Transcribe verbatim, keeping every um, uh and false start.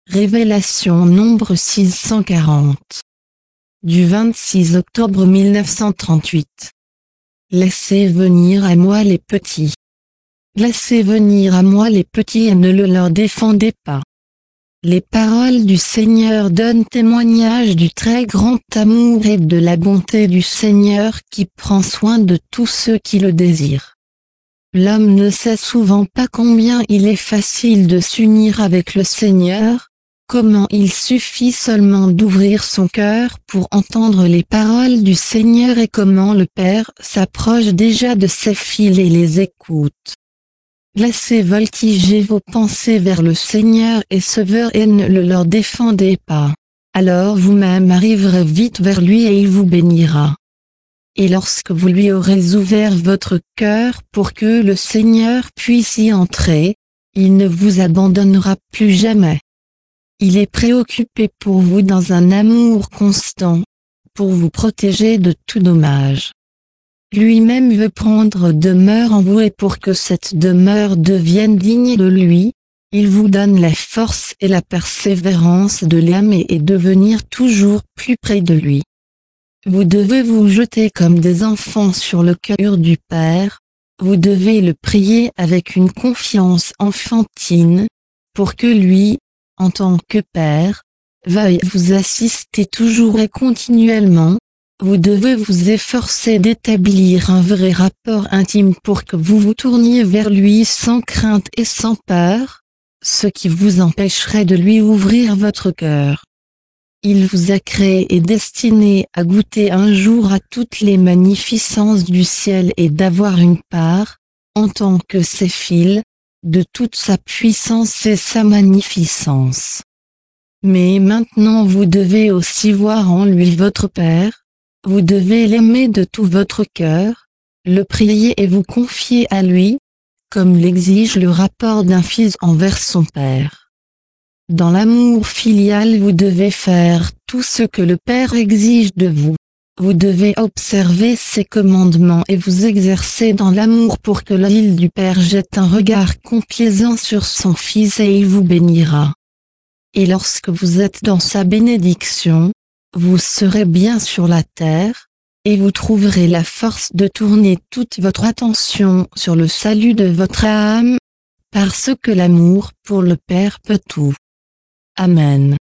Révélation nombre six cent quarante. Du vingt-six octobre mille neuf cent trente-huit. Laissez venir à moi les petits. Laissez venir à moi les petits et ne le leur défendez pas. Les paroles du Seigneur donnent témoignage du très grand amour et de la bonté du Seigneur qui prend soin de tous ceux qui le désirent. L'homme ne sait souvent pas combien il est facile de s'unir avec le Seigneur, comment il suffit seulement d'ouvrir son cœur pour entendre les paroles du Seigneur et comment le Père s'approche déjà de ses fils et les écoute. Laissez voltiger vos pensées vers le Seigneur et Sauveur et ne le leur défendez pas. Alors vous-même arriverez vite vers lui et il vous bénira. Et lorsque vous lui aurez ouvert votre cœur pour que le Seigneur puisse y entrer, il ne vous abandonnera plus jamais. Il est préoccupé pour vous dans un amour constant, pour vous protéger de tout dommage. Lui-même veut prendre demeure en vous et pour que cette demeure devienne digne de lui, il vous donne la force et la persévérance de l'aimer et devenir toujours plus près de lui. Vous devez vous jeter comme des enfants sur le cœur du Père, vous devez le prier avec une confiance enfantine, pour que lui, en tant que Père, veuille vous assister toujours et continuellement. Vous devez vous efforcer d'établir un vrai rapport intime pour que vous vous tourniez vers lui sans crainte et sans peur, ce qui vous empêcherait de lui ouvrir votre cœur. Il vous a créé et destiné à goûter un jour à toutes les magnificences du ciel et d'avoir une part, en tant que ses fils, de toute sa puissance et sa magnificence. Mais maintenant vous devez aussi voir en lui votre Père. Vous devez l'aimer de tout votre cœur, le prier et vous confier à lui, comme l'exige le rapport d'un fils envers son père. Dans l'amour filial vous devez faire tout ce que le Père exige de vous. Vous devez observer ses commandements et vous exercer dans l'amour pour que l'île du Père jette un regard complaisant sur son fils et il vous bénira. Et lorsque vous êtes dans sa bénédiction, vous serez bien sur la terre, et vous trouverez la force de tourner toute votre attention sur le salut de votre âme, parce que l'amour pour le Père peut tout. Amen.